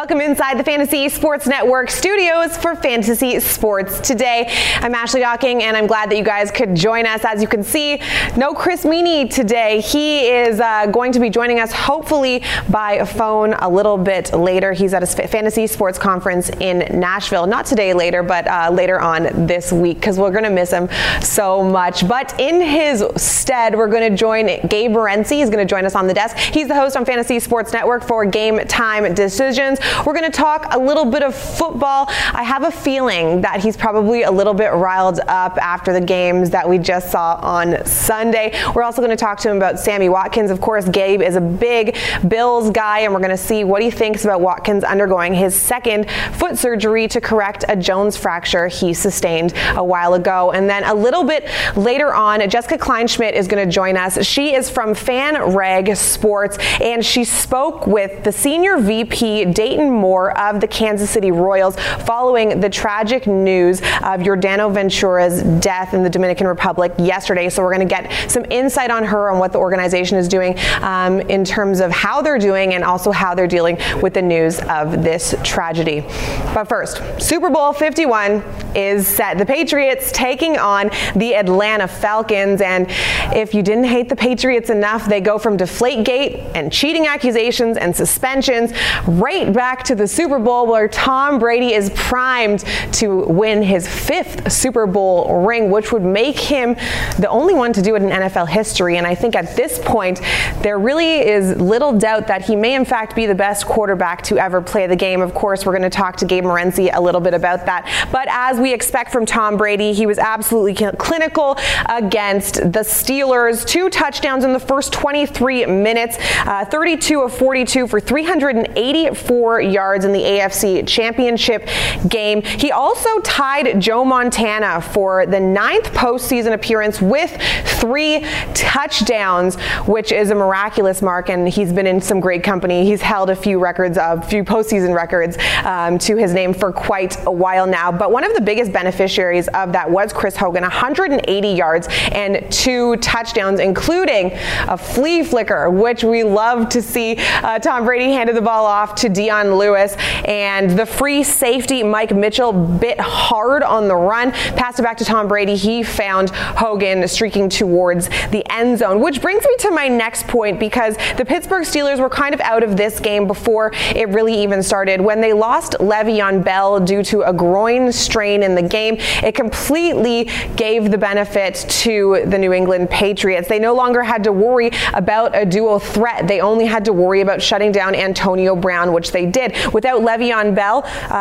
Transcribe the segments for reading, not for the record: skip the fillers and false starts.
Welcome inside the Fantasy Sports Network studios for Fantasy Sports Today. I'm Ashley Docking, and I'm glad that you guys could join us. As you can see, no Chris Meany today. He is going to be joining us hopefully by phone a little bit later. He's at a fantasy sports conference in Nashville. Not today, later, but later on this week, because we're going to miss him so much. But in his stead, we're going to join Gabe Morency. He's going to join us on the desk. He's the host on Fantasy Sports Network for Game Time Decisions. We're going to talk a little bit of football. I have a feeling that he's probably a little bit riled up after the games that we just saw on Sunday. We're also going to talk to him about Sammy Watkins. Of course, Gabe is a big Bills guy, and we're going to see what he thinks about Watkins undergoing his second foot surgery to correct a Jones fracture he sustained a while ago. And then a little bit later on, Jessica Kleinschmidt is going to join us. She is from FanRag Sports, and she spoke with the senior VP, Dayton Moore, of the Kansas City Royals following the tragic news of Yordano Ventura's death in the Dominican Republic yesterday. So we're going to get some insight on her, on what the organization is doing in terms of how they're doing and also how they're dealing with the news of this tragedy. But first, Super Bowl 51 is set. The Patriots taking on the Atlanta Falcons. And if you didn't hate the Patriots enough, they go from Deflategate and cheating accusations and suspensions right back to the Super Bowl, where Tom Brady is primed to win his 5th Super Bowl ring, which would make him the only one to do it in NFL history. And I think at this point, there really is little doubt that he may in fact be the best quarterback to ever play the game. Of course, we're going to talk to Gabe Morency a little bit about that. But as we expect from Tom Brady, he was absolutely clinical against the Steelers. 2 touchdowns in the first 23 minutes, 32 of 42 for 384 yards in the AFC Championship game. He also tied Joe Montana for the 9th postseason appearance with 3 touchdowns, which is a miraculous mark, and he's been in some great company. He's held a few postseason records to his name for quite a while now. But one of the biggest beneficiaries of that was Chris Hogan, 180 yards and 2 touchdowns, including a flea flicker, which we love to see. Tom Brady handed the ball off to Dion Lewis, and the free safety Mike Mitchell bit hard on the run, passed it back to Tom Brady. He found Hogan streaking towards the end zone, which brings me to my next point, because the Pittsburgh Steelers were kind of out of this game before it really even started. When they lost Le'Veon Bell due to a groin strain in the game, it completely gave the benefit to the New England Patriots. They no longer had to worry about a dual threat. They only had to worry about shutting down Antonio Brown, which they did. Without Le'Veon Bell,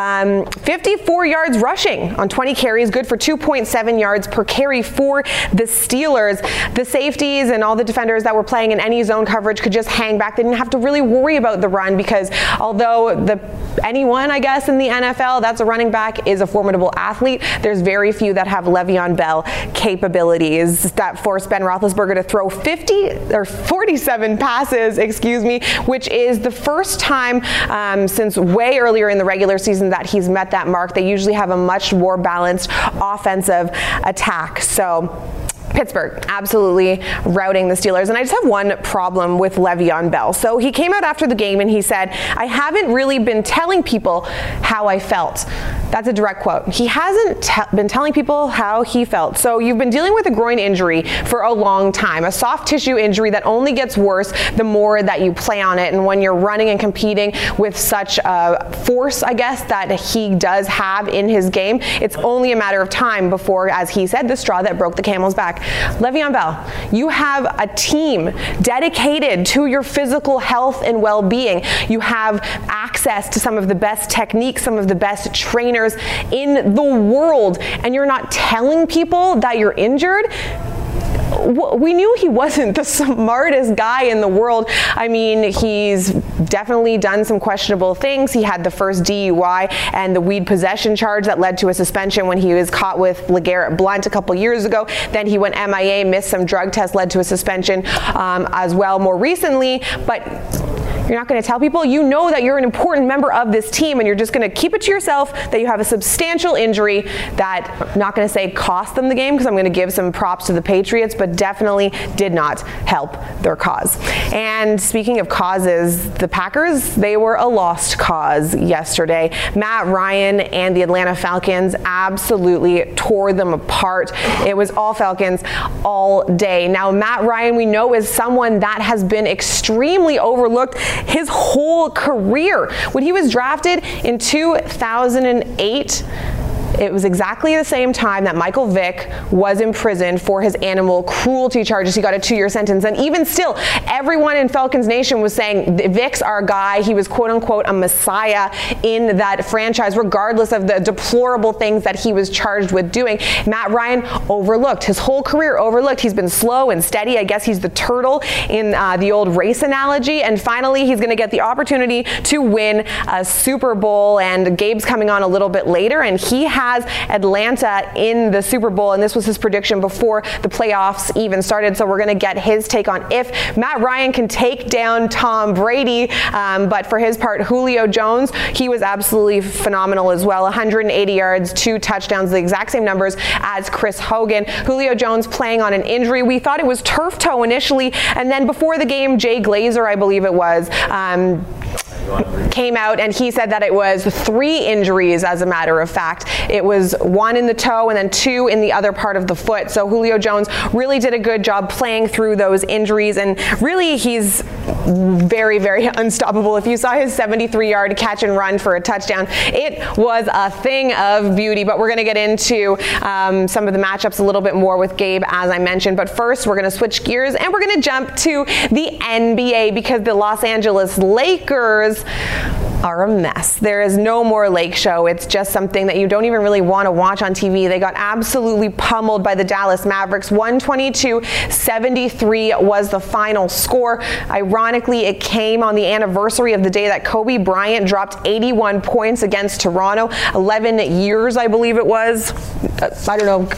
54 yards rushing on 20 carries, good for 2.7 yards per carry for the Steelers. The safeties and all the defenders that were playing in any zone coverage could just hang back. They didn't have to really worry about the run, because although anyone, I guess, in the NFL that's a running back is a formidable athlete, there's very few that have Le'Veon Bell capabilities that forced Ben Roethlisberger to throw 47 passes, which is the first time since way earlier in the regular season that he's met that mark. They usually have a much more balanced offensive attack. So Pittsburgh absolutely routing the Steelers. And I just have one problem with Le'Veon Bell. So he came out after the game and he said, "I haven't really been telling people how I felt." That's a direct quote. He hasn't been telling people how he felt. So you've been dealing with a groin injury for a long time, a soft tissue injury that only gets worse the more that you play on it. And when you're running and competing with such force, I guess, that he does have in his game, it's only a matter of time before, as he said, the straw that broke the camel's back. Le'Veon Bell, you have a team dedicated to your physical health and well-being. You have access to some of the best techniques, some of the best trainers in the world, and you're not telling people that you're injured? We knew he wasn't the smartest guy in the world. I mean, he's definitely done some questionable things. He had the first DUI and the weed possession charge that led to a suspension when he was caught with LeGarrette Blount a couple years ago. Then he went MIA, missed some drug tests, led to a suspension as well more recently. But You're not going to tell people. You know that you're an important member of this team, and you're just going to keep it to yourself that you have a substantial injury that, I'm not going to say cost them the game, because I'm going to give some props to the Patriots, but definitely did not help their cause. And speaking of causes, the Packers, they were a lost cause yesterday. Matt Ryan and the Atlanta Falcons absolutely tore them apart. It was all Falcons all day. Now, Matt Ryan, we know, is someone that has been extremely overlooked his whole career. When he was drafted in 2008, it was exactly the same time that Michael Vick was imprisoned for his animal cruelty charges. He got a 2-year sentence. And even still, everyone in Falcons Nation was saying Vick's our guy. He was quote unquote a messiah in that franchise, regardless of the deplorable things that he was charged with doing. Matt Ryan overlooked, his whole career overlooked. He's been slow and steady. I guess he's the turtle in the old race analogy. And finally, he's going to get the opportunity to win a Super Bowl. And Gabe's coming on a little bit later, and he has Atlanta in the Super Bowl, and this was his prediction before the playoffs even started. So we're going to get his take on if Matt Ryan can take down Tom Brady. But for his part, Julio Jones, he was absolutely phenomenal as well. 180 yards, 2 touchdowns, the exact same numbers as Chris Hogan. Julio Jones playing on an injury. We thought it was turf toe initially, and then before the game, Jay Glazer, I believe it was, came out and he said that it was 3 injuries, as a matter of fact. It was 1 in the toe and then 2 in the other part of the foot. So Julio Jones really did a good job playing through those injuries, and really he's very, very unstoppable. If you saw his 73-yard catch and run for a touchdown, it was a thing of beauty. But we're going to get into some of the matchups a little bit more with Gabe, as I mentioned. But first, we're going to switch gears and we're going to jump to the NBA, because the Los Angeles Lakers are a mess. There is no more Lake Show. It's just something that you don't even really want to watch on TV. They got absolutely pummeled by the Dallas Mavericks. 122-73 was the final score. Ironically, it came on the anniversary of the day that Kobe Bryant dropped 81 points against Toronto. 11 years, I believe it was. I don't know,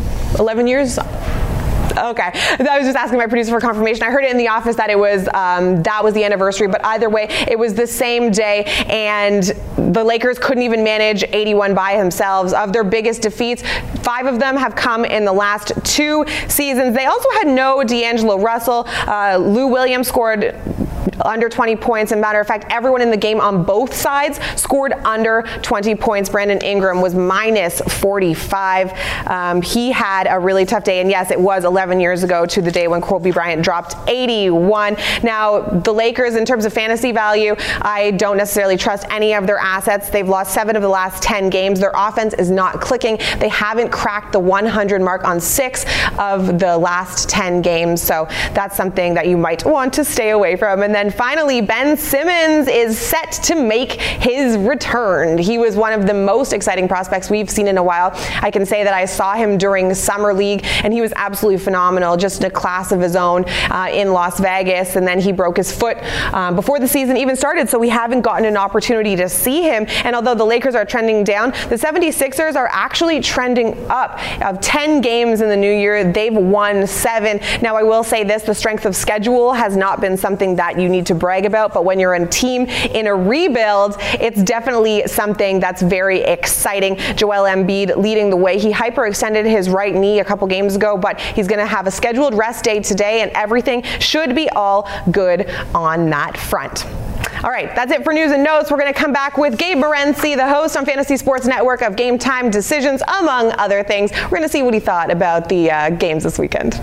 11 years? Okay, I was just asking my producer for confirmation. I heard it in the office that it was that was the anniversary, but either way, it was the same day, and the Lakers couldn't even manage 81 by themselves. Of their biggest defeats, 5 of them have come in the last 2 seasons. They also had no D'Angelo Russell. Lou Williams scored under 20 points. As a matter of fact, everyone in the game on both sides scored under 20 points. Brandon Ingram was minus 45. He had a really tough day, and yes, it was 11 years ago to the day when Kobe Bryant dropped 81. Now, the Lakers, in terms of fantasy value, I don't necessarily trust any of their assets. They've lost 7 of the last 10 games. Their offense is not clicking. They haven't cracked the 100 mark on 6 of the last 10 games, so that's something that you might want to stay away from. And then finally, Ben Simmons is set to make his return. He was one of the most exciting prospects we've seen in a while. I can say that I saw him during Summer League, and he was absolutely phenomenal, just a class of his own in Las Vegas. And then he broke his foot before the season even started, so we haven't gotten an opportunity to see him. And although the Lakers are trending down, the 76ers are actually trending up. Of 10 games in the new year, they've won 7. Now, I will say this, the strength of schedule has not been something that you need to brag about, but when you're a team in a rebuild, it's definitely something that's very exciting. Joel Embiid leading the way. He hyperextended his right knee a couple games ago, but he's going to have a scheduled rest day today, and everything should be all good on that front. All right, that's it for news and notes. We're going to come back with Gabe Morency, the host on Fantasy Sports Network of Game Time Decisions, among other things. We're going to see what he thought about the games this weekend.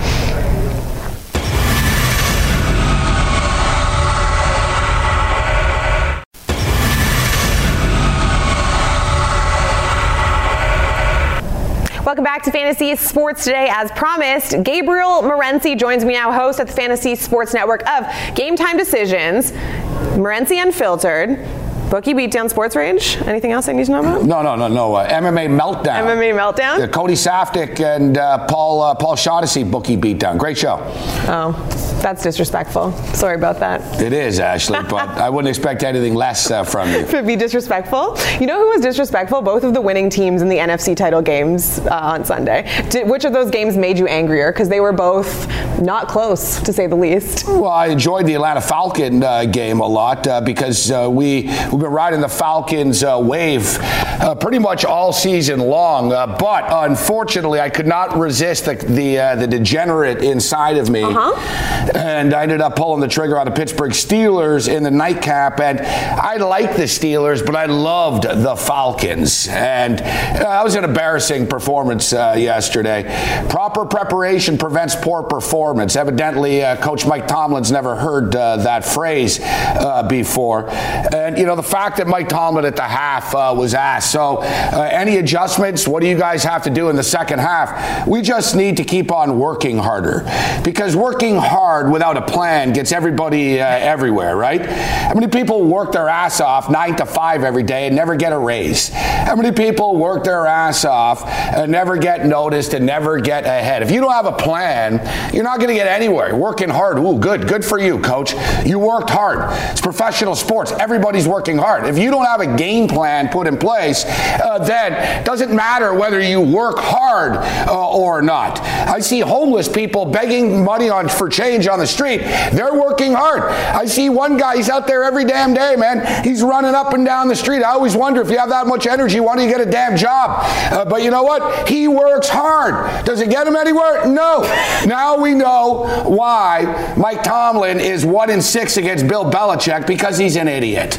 Welcome back to Fantasy Sports Today. As promised, Gabriel Morency joins me now, host at the Fantasy Sports Network of Game Time Decisions, Morency Unfiltered. Bookie Beatdown Sports Rage. Anything else I need to know about? No. MMA Meltdown. MMA Meltdown? Cody Saftik and Paul Shaughnessy Bookie Beatdown. Great show. Oh, that's disrespectful. Sorry about that. It is, Ashley, but I wouldn't expect anything less from you. To be disrespectful? You know who was disrespectful? Both of the winning teams in the NFC title games on Sunday. Which of those games made you angrier? Because they were both not close, to say the least. Well, I enjoyed the Atlanta Falcon game a lot because we've been riding the Falcons wave pretty much all season long. But unfortunately, I could not resist the degenerate inside of me. And I ended up pulling the trigger on the Pittsburgh Steelers in the nightcap. And I liked the Steelers, but I loved the Falcons. And that was an embarrassing performance yesterday. Proper preparation prevents poor performance. Evidently, Coach Mike Tomlin's never heard that phrase before. And, the fact that Mike Tomlin at the half was asked, so any adjustments? What do you guys have to do in the second half? We just need to keep on working harder, because working hard without a plan gets everybody everywhere, right? How many people work their ass off 9 to 5 every day and never get a raise? How many people work their ass off and never get noticed and never get ahead? If you don't have a plan, you're not going to get anywhere. Working hard, ooh, good for you, coach. You worked hard. It's professional sports. Everybody's working hard. If you don't have a game plan put in place, then it doesn't matter whether you work hard or not. I see homeless people begging money for change on the street. They're working hard. I see one guy, he's out there every damn day, man. He's running up and down the street. I always wonder, if you have that much energy, why don't you get a damn job? But you know what? He works hard. Does it get him anywhere? No. Now we know why Mike Tomlin is 1-6 against Bill Belichick, because he's an idiot.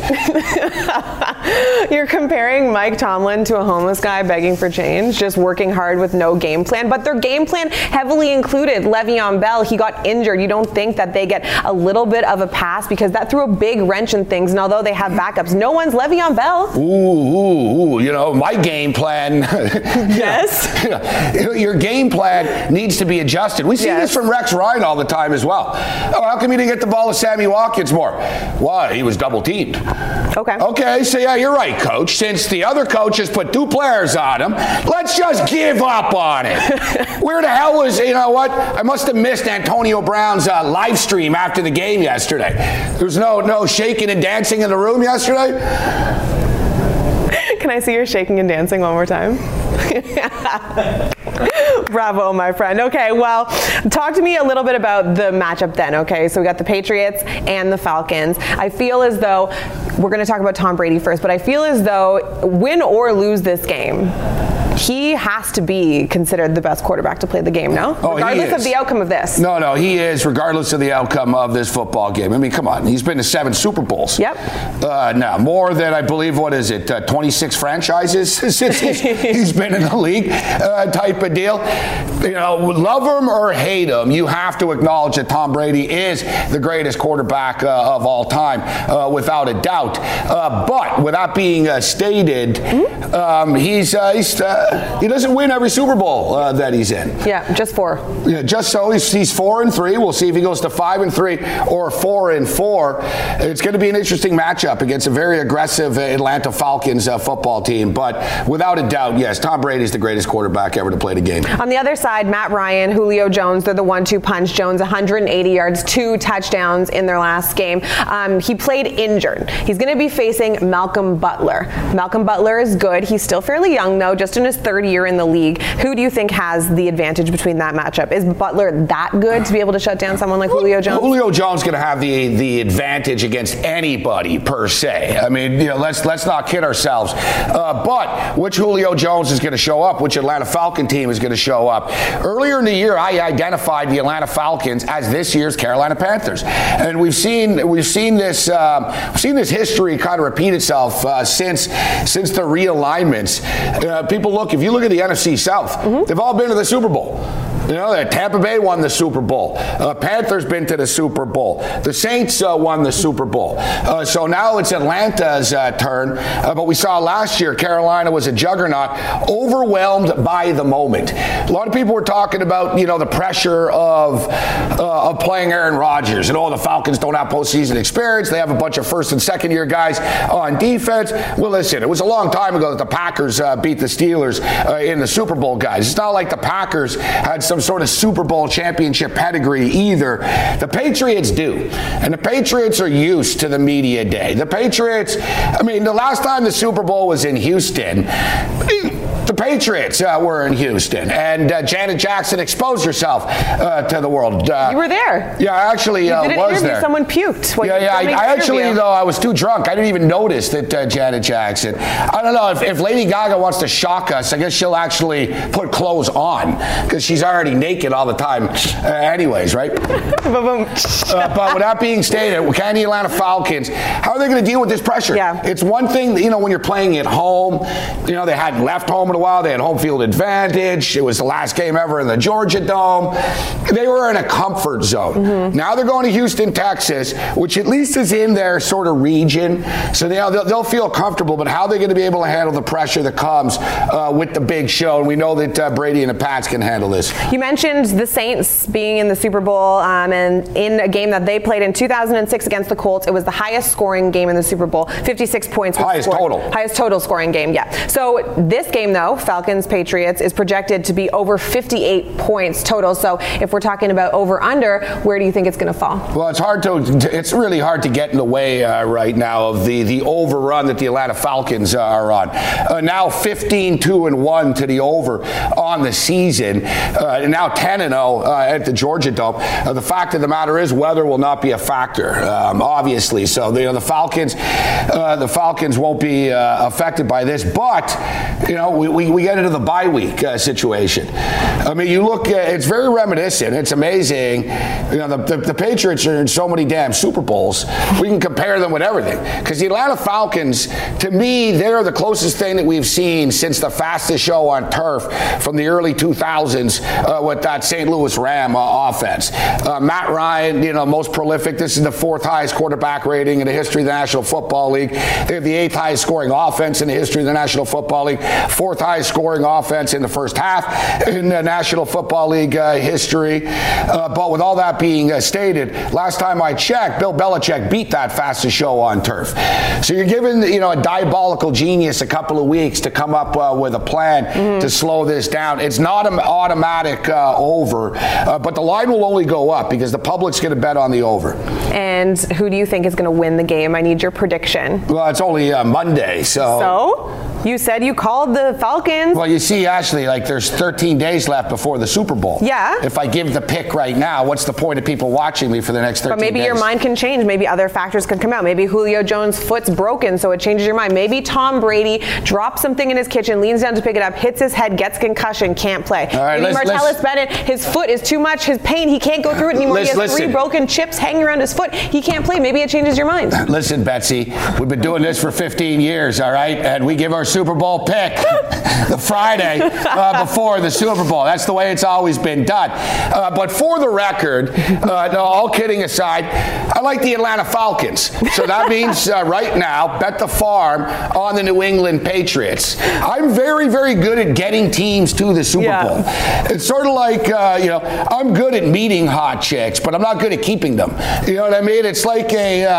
You're comparing Mike Tomlin to a homeless guy begging for change, just working hard with no game plan. But their game plan heavily included Le'Veon Bell. He got injured. You don't think that they get a little bit of a pass, because that threw a big wrench in things. And although they have backups, no one's Le'Veon Bell. Ooh, my game plan. Yes. Your game plan needs to be adjusted. We see this from Rex Ryan all the time as well. Oh, how come he didn't get the ball to Sammy Watkins more? Why? He was double teamed. Okay, so yeah, you're right, coach. Since the other coach has put 2 players on him, let's just give up on it. Where the hell was, what? I must have missed Antonio Brown's live stream after the game yesterday. There was no shaking and dancing in the room yesterday. Can I see your shaking and dancing one more time? Bravo, my friend. Okay, well, talk to me a little bit about the matchup then, okay? So we got the Patriots and the Falcons. I feel as though, we're going to talk about Tom Brady first, but I feel as though win or lose this game, he has to be considered the best quarterback to play the game, no? Regardless of the outcome of this. No, he is, regardless of the outcome of this football game. I mean, come on. He's been to 7 Super Bowls. Yep. Now, more than, I believe, 26 franchises since he's been in the league type of deal. Love him or hate him, you have to acknowledge that Tom Brady is the greatest quarterback of all time, without a doubt. But with that being stated, he doesn't win every Super Bowl that he's in. Yeah, just 4. Yeah, just so he's 4-3. We'll see if he goes to 5-3 or 4-4. It's going to be an interesting matchup against a very aggressive Atlanta Falcons football team. But without a doubt, yes, Tom Brady's the greatest quarterback ever to play the game. On the other side, Matt Ryan, Julio Jones, they're the 1-2 punch. Jones, 180 yards, 2 touchdowns in their last game. He played injured. He's going to be facing Malcolm Butler. Malcolm Butler is good. He's still fairly young, though, just in his 3rd year in the league. Who do you think has the advantage between that matchup? Is Butler that good to be able to shut down someone like Julio Jones? Julio Jones is going to have the advantage against anybody per se. I mean, let's not kid ourselves. But which Julio Jones is going to show up? Which Atlanta Falcon team is going to show up? Earlier in the year, I identified the Atlanta Falcons as this year's Carolina Panthers, and we've seen this history kind of repeat itself since the realignments. If you look at the NFC South, they've all been to the Super Bowl. You know, Tampa Bay won the Super Bowl. Panthers been to the Super Bowl. The Saints won the Super Bowl. So now it's Atlanta's turn. But we saw last year Carolina was a juggernaut, overwhelmed by the moment. A lot of people were talking about, you know, the pressure of playing Aaron Rodgers. And the Falcons don't have postseason experience. They have a bunch of first and second year guys on defense. Well, listen, it was a long time ago that the Packers beat the Steelers in the Super Bowl, guys. It's not like the Packers had some sort of Super Bowl championship pedigree either. The Patriots do. And the Patriots are used to the media day. The Patriots, I mean, the last time the Super Bowl was in Houston, the Patriots were in Houston, and Janet Jackson exposed herself to the world. You were there. Yeah, I actually was there. Someone puked. I actually, though, I was too drunk. I didn't even notice that Janet Jackson. I don't know, if Lady Gaga wants to shock us, I guess she'll actually put clothes on, because she's already naked all the time anyways, right? But with that being stated, can the Atlanta Falcons, how are they going to deal with this pressure? Yeah. It's one thing, you know, when you're playing at home, you know, they hadn't left home in a while. They had home field advantage. It was the last game ever in the Georgia Dome. They were in a comfort zone. Mm-hmm. Now they're going to Houston, Texas, which at least is in their sort of region. So they'll feel comfortable, but how are they going to be able to handle the pressure that comes with the big show? And we know that Brady and the Pats can handle this. You mentioned the Saints being in the Super Bowl, and in a game that they played in 2006 against the Colts, it was the highest scoring game in the Super Bowl, 56 points. Highest total scoring game, yeah. So this game, though, Falcons-Patriots, is projected to be over 58 points total. So if we're talking about over-under, where do you think it's going to fall? Well, it's really hard to get in the way right now of the overrun that the Atlanta Falcons are on. Now 15-2-1 to the over on the season. Now 10-0 at the Georgia Dome. The fact of the matter is, weather will not be a factor, obviously. So the Falcons won't be affected by this. But we get into the bye week situation. I mean, you look. It's very reminiscent. It's amazing. The Patriots are in so many damn Super Bowls. We can compare them with everything. Because the Atlanta Falcons, to me, they're the closest thing that we've seen since the fastest show on turf from the early 2000s with that St. Louis Ram offense. Matt Ryan, most prolific. This is the 4th highest quarterback rating in the history of the National Football League. They have the 8th highest scoring offense in the history of the National Football League. 4th highest scoring offense in the first half in the National Football League history. But with all that being stated, last time I checked, Bill Belichick beat that fastest show on turf. So you're giving a diabolical genius a couple of weeks to come up with a plan to slow this down. It's not an automatic over, but the line will only go up because the public's going to bet on the over. And who do you think is going to win the game? I need your prediction. Well, it's only Monday, So? You said you called the Falcons. Well, you see, Ashley, there's 13 days left before the Super Bowl. Yeah. If I give the pick right now, what's the point of people watching me for the next 13 days? But maybe your mind can change. Maybe other factors could come out. Maybe Julio Jones' foot's broken, so it changes your mind. Maybe Tom Brady drops something in his kitchen, leans down to pick it up, hits his head, gets concussion, can't play. All right, maybe Martellus Bennett, his foot is too much, his pain, he can't go through it anymore. He has 3 broken chips hanging around his foot. He can't play. Maybe it changes your mind. Listen, Betsy, we've been doing this for 15 years, all right? And we give our Super Bowl pick the Friday before the Super Bowl. That's the way it's always been done. But for the record, no, all kidding aside, I like the Atlanta Falcons. So that means right now, bet the farm on the New England Patriots. I'm very, very good at getting teams to the Super Bowl. It's sort of like, I'm good at meeting hot chicks, but I'm not good at keeping them. You know what I mean? It's like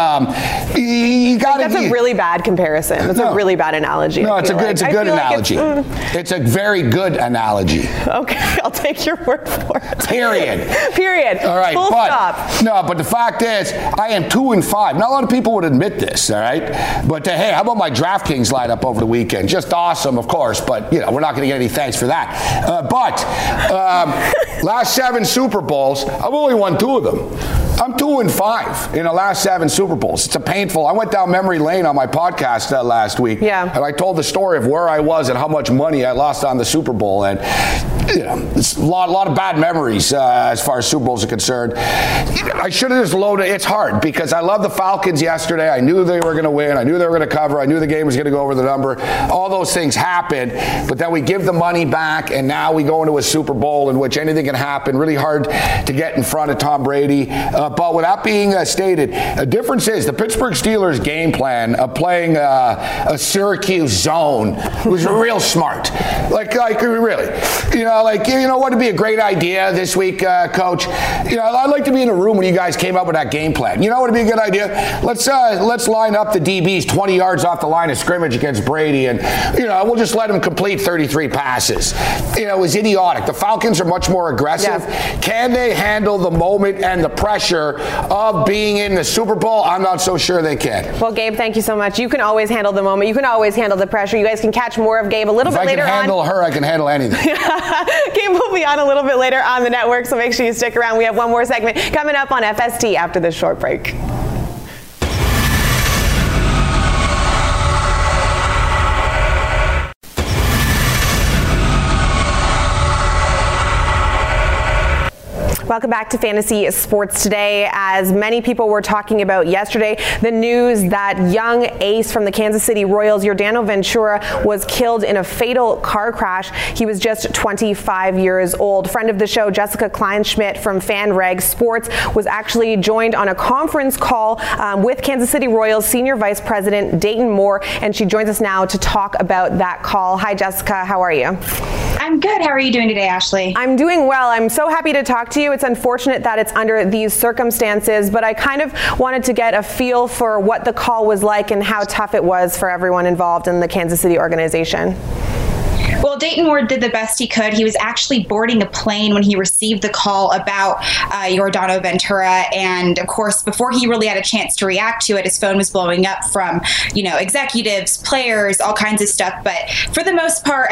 you got to. That's a really bad comparison. That's a really bad analogy. No, it's a good analogy. It's a very good analogy. Okay, I'll take your word for it. Period. All right, Full stop. No, but the fact is, I am 2-5. Not a lot of people would admit this, all right? But hey, how about my DraftKings lineup over the weekend? Just awesome, of course, but we're not going to get any thanks for that. But last 7 Super Bowls, I've only won 2 of them. I'm 2-5 in the last 7 Super Bowls. It's a painful. I went down memory lane on my podcast last week, and I told the story of where I was and how much money I lost on the Super Bowl, and it's a lot of bad memories as far as Super Bowls are concerned. I should have just loaded. It's hard because I love the Falcons yesterday. I knew they were going to win. I knew they were going to cover. I knew the game was going to go over the number. All those things happened, but then we give the money back, and now we go into a Super Bowl in which anything can happen. Really hard to get in front of Tom Brady. But with that being stated, the difference is the Pittsburgh Steelers' game plan of playing a Syracuse zone was real smart. Like really, wouldn't it be a great idea this week, Coach? I'd like to be in a room when you guys came up with that game plan. You know what would be a good idea? Let's line up the DBs 20 yards off the line of scrimmage against Brady, and we'll just let him complete 33 passes. It was idiotic. The Falcons are much more aggressive. Yeah. Can they handle the moment and the pressure of being in the Super Bowl? I'm not so sure they can. Well, Gabe, thank you so much. You can always handle the moment. You can always handle the pressure. You guys can catch more of Gabe a little bit later on. If I can handle her, I can handle anything. Gabe will be on a little bit later on the network, so make sure you stick around. We have one more segment coming up on FST after this short break. Welcome back to Fantasy Sports Today. As many people were talking about yesterday, the news that young ace from the Kansas City Royals, Yordano Ventura, was killed in a fatal car crash. He was just 25 years old. Friend of the show, Jessica Kleinschmidt from FanRag Sports, was actually joined on a conference call with Kansas City Royals Senior Vice President Dayton Moore, and she joins us now to talk about that call. Hi, Jessica. How are you? I'm good. How are you doing today, Ashley? I'm doing well. I'm so happy to talk to you. It's unfortunate that it's under these circumstances, but I kind of wanted to get a feel for what the call was like and how tough it was for everyone involved in the Kansas City organization. Well, Dayton Moore did the best he could. He was actually boarding a plane when he received the call about Yordano Ventura. And of course, before he really had a chance to react to it, his phone was blowing up from, executives, players, all kinds of stuff. But for the most part,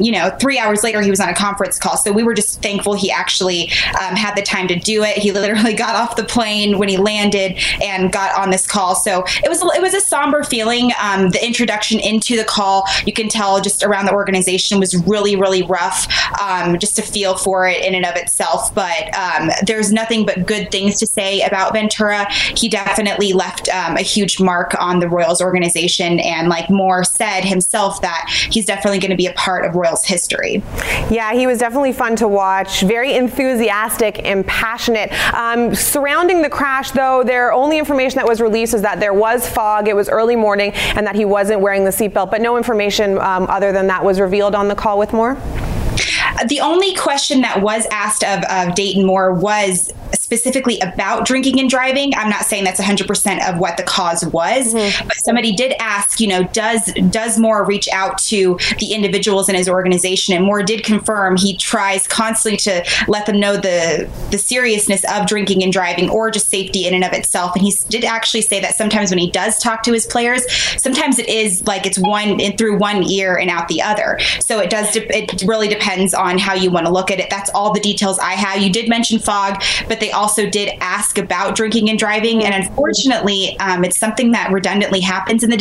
3 hours later, he was on a conference call. So we were just thankful he actually had the time to do it. He literally got off the plane when he landed and got on this call. So it was a somber feeling. The introduction into the call, you can tell just around the organization was really, really rough, just to feel for it in and of itself. But there's nothing but good things to say about Ventura. He definitely left a huge mark on the Royals organization. And like Moore said himself, that he's definitely going to be a part of Royals history. Yeah, he was definitely fun to watch. Very enthusiastic and passionate. Surrounding the crash, though, their only information that was released is that there was fog, it was early morning, and that he wasn't wearing the seatbelt. But no information other than that was revealed on the call with Moore? The only question that was asked of Dayton Moore was specifically about drinking and driving. I'm not saying that's 100% of what the cause was, but somebody did ask, does Moore reach out to the individuals in his organization? And Moore did confirm he tries constantly to let them know the seriousness of drinking and driving, or just safety in and of itself. And he did actually say that sometimes when he does talk to his players, sometimes it is like it's one in through one ear and out the other. So it really depends on how you want to look at it. That's all the details I have. You did mention fog, but they also did ask about drinking and driving. And unfortunately, it's something that redundantly happens in the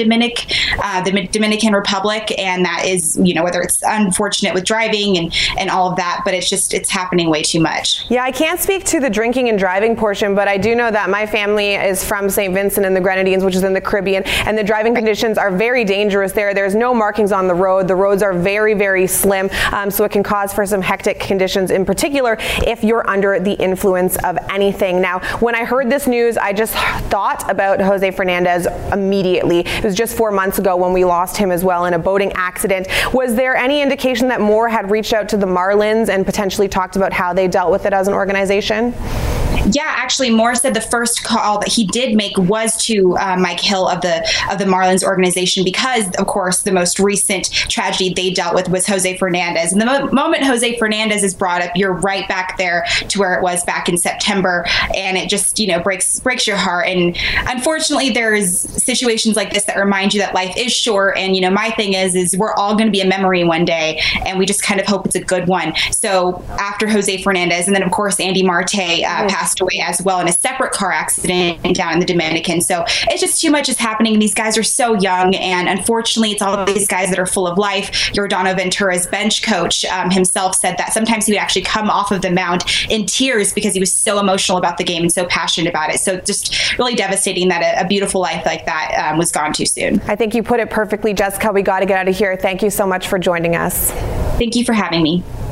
Dominican Republic. And that is, whether it's unfortunate with driving and all of that, but it's happening way too much. Yeah, I can't speak to the drinking and driving portion, but I do know that my family is from St. Vincent and the Grenadines, which is in the Caribbean, and the driving conditions are very dangerous there. There's no markings on the road. The roads are very, very slim, so it can cause for some hectic conditions, in particular if you're under the influence of anything. Now, when I heard this news, I just thought about Jose Fernandez immediately. It was just 4 months ago when we lost him as well in a boating accident. Was there any indication that Moore had reached out to the Marlins and potentially talked about how they dealt with it as an organization? Yeah, actually, Moore said the first call that he did make was to Mike Hill of the Marlins organization, because, of course, the most recent tragedy they dealt with was Jose Fernandez. And the moment Jose Fernandez is brought up, you're right back there to where it was back in September, and it just breaks your heart. And unfortunately, there's situations like this that remind you that life is short. And my thing is we're all going to be a memory one day, and we just kind of hope it's a good one. So after Jose Fernandez, and then of course Andy Marte passed passed away as well in a separate car accident down in the Dominican. So it's just too much is happening. These guys are so young, and unfortunately, it's all of these guys that are full of life. Yordano Ventura's bench coach himself said that sometimes he would actually come off of the mound in tears because he was so emotional about the game and so passionate about it. So just really devastating that a beautiful life like that was gone too soon. I think you put it perfectly, Jessica. We got to get out of here. Thank you so much for joining us. Thank you for having me.